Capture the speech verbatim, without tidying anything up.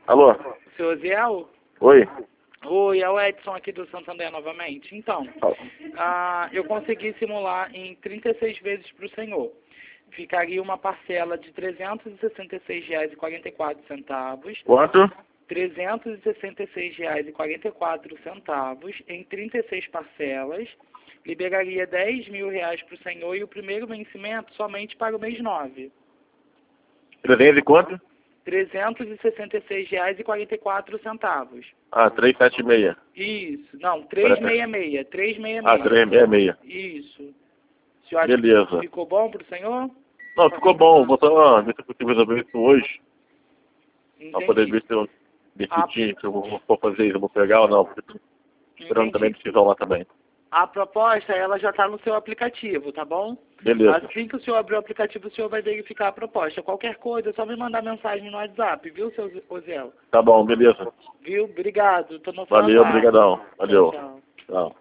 Alô? Seu Oziel? Oi? Oi, é o Edson aqui do Santander novamente. Então, ah, eu consegui simular em trinta e seis vezes para o senhor. Ficaria uma parcela de trezentos e sessenta e seis reais e quarenta e quatro centavos. Quanto? trezentos e sessenta e seis reais e quarenta e quatro centavos em trinta e seis parcelas. Liberaria dez mil reais para o senhor e o primeiro vencimento somente para o mês nove. trezentos e quanto? trezentos e sessenta e seis reais e quarenta e quatro centavos. Ah, trezentos e setenta e seis. Isso. Não, trezentos e sessenta e seis. trezentos e sessenta e seis. Ah, trezentos e sessenta e seis. Isso. O senhor acha Beleza. que ficou bom para o senhor? Não, ficou bom. Vou só ver se eu consigo resolver isso hoje. Pra poder Entendi. ver se eu decidir se eu vou, vou fazer isso, eu vou pegar ou não. Porque tô esperando Entendi. também decisão lá também. A proposta, ela já está no seu aplicativo, tá bom? Beleza. Assim que o senhor abrir o aplicativo, o senhor vai verificar a proposta. Qualquer coisa, é só me mandar mensagem no WhatsApp, viu, seu Oziel? Tá bom, beleza. Viu? Obrigado. Tô no Valeu, celular. brigadão. Valeu. Tchau, tchau. Tchau.